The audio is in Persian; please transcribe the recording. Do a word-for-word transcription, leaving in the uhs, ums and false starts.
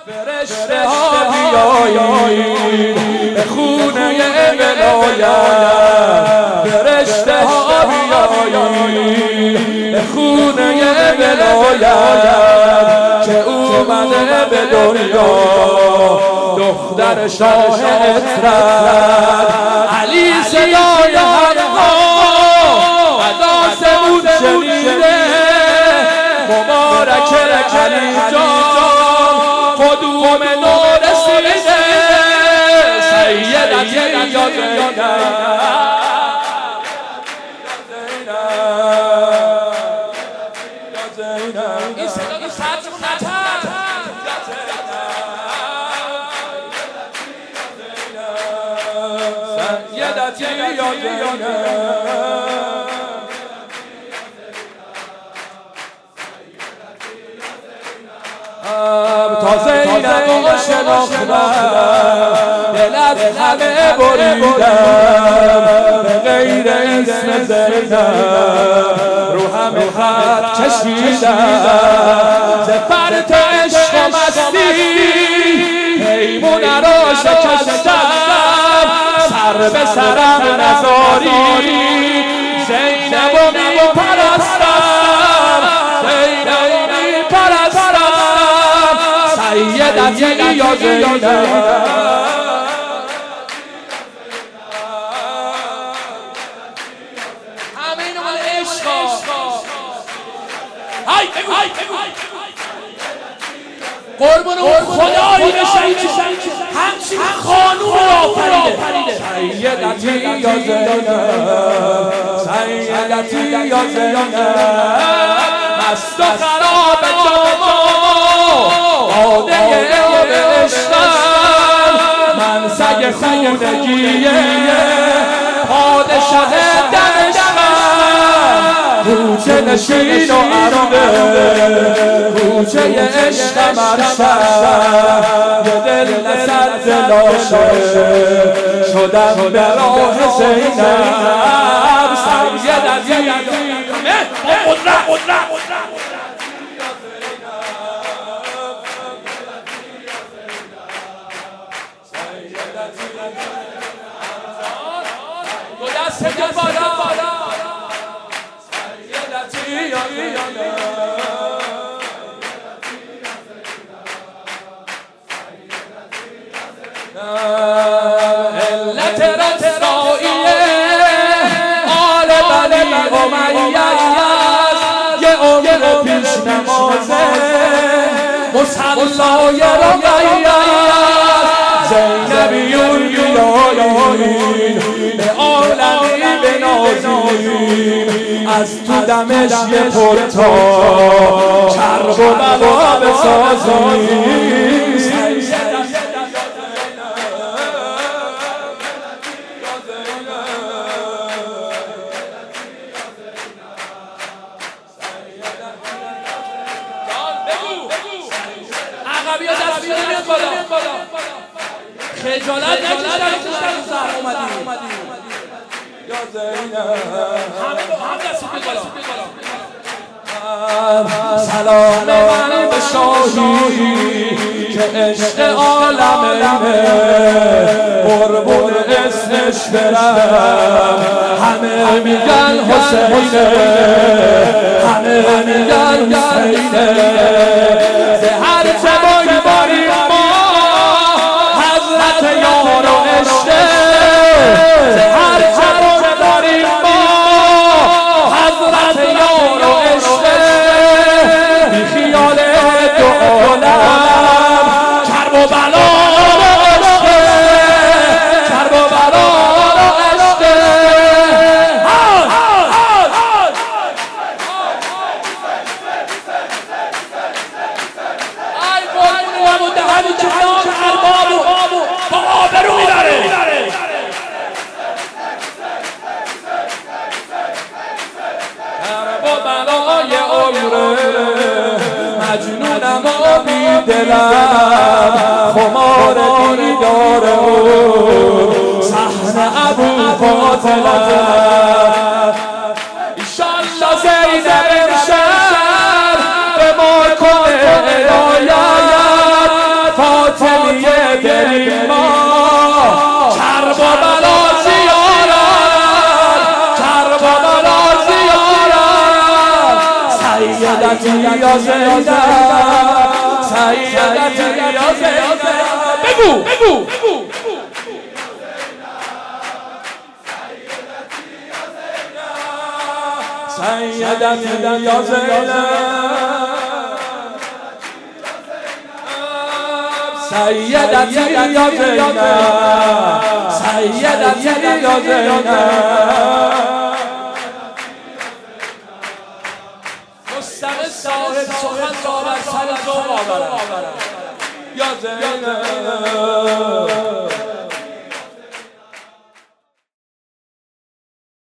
فرشته ها بیایید به خونه ولایت، فرشته ها بیایید به خونه ولایت که اومده به دنیا دختر شاه اطرت. علی صدای حقا قداسمون شنیده، مبارک علی جان قدوم نو رسیده. سیدتی یا زینب این صدا که خرجمون نتر سیدتی یا زینب تا زینب رو شناختم دل از همه بریدم، به غیر اسم زینب رو همه خط کشیدم. ز فرط عشق و مستی پیمونه را شکستم، سر به سرم نذاری زینب رو میپرستم، زینب رو میپرستم. سیدتی یا زینب همین مال عشق های قربون اون خدایی بشن همچین خانوم آفریده. سیدتی یا زینب سیدتی یا زینب مست و خراب جاما باده آب عشقم، من سگ خونگیه پادشه دمشقم. کوچه نشین و عربه کوچه عشقم عرشم، یه دل نسد لاشه شدم به راه زینب. سیدتی قدرت قدرت دو دست بالا علت رسائیه آل بنی امیه است، یه عمر پیش نمازه مصلای رقیه است. زینبیون بیایید به عالمی بنازید، از تو دمشق پرتا کرب و بلا بسازید. عقبی ها دست بیاد بیاد بالا خجالت نکشتن کشتن زهر اومدیم یا زینب همه هم دست بیاد بالا. سلام من به شاهی که عشق عالمه قربون اسمش برم. همه میگن حسینه همه میگن حسینه، هر چه باری باری ما حضرت یار و عشقه، هر چه باری ما حضرت یار و عشقه. بی خیال دو عالم کرب و بلا و عشقه، کرب و بلا و عشقه. ای قربون و مدهمی که نام اربابو با آبرو میبره. کرب و بلای عمره مجنونم و بیدلم، خمار دیدار او صحن ابو قاتلم. ایشالله زینب امشب به ما کنه عنایت، یا زینب سیدتی یا زینب بگو بگو سیدتی یا زینب سیدتی یا زینب سیدتی یا زینب مستم صاحب سخن را بر سر تو آورد یا زینب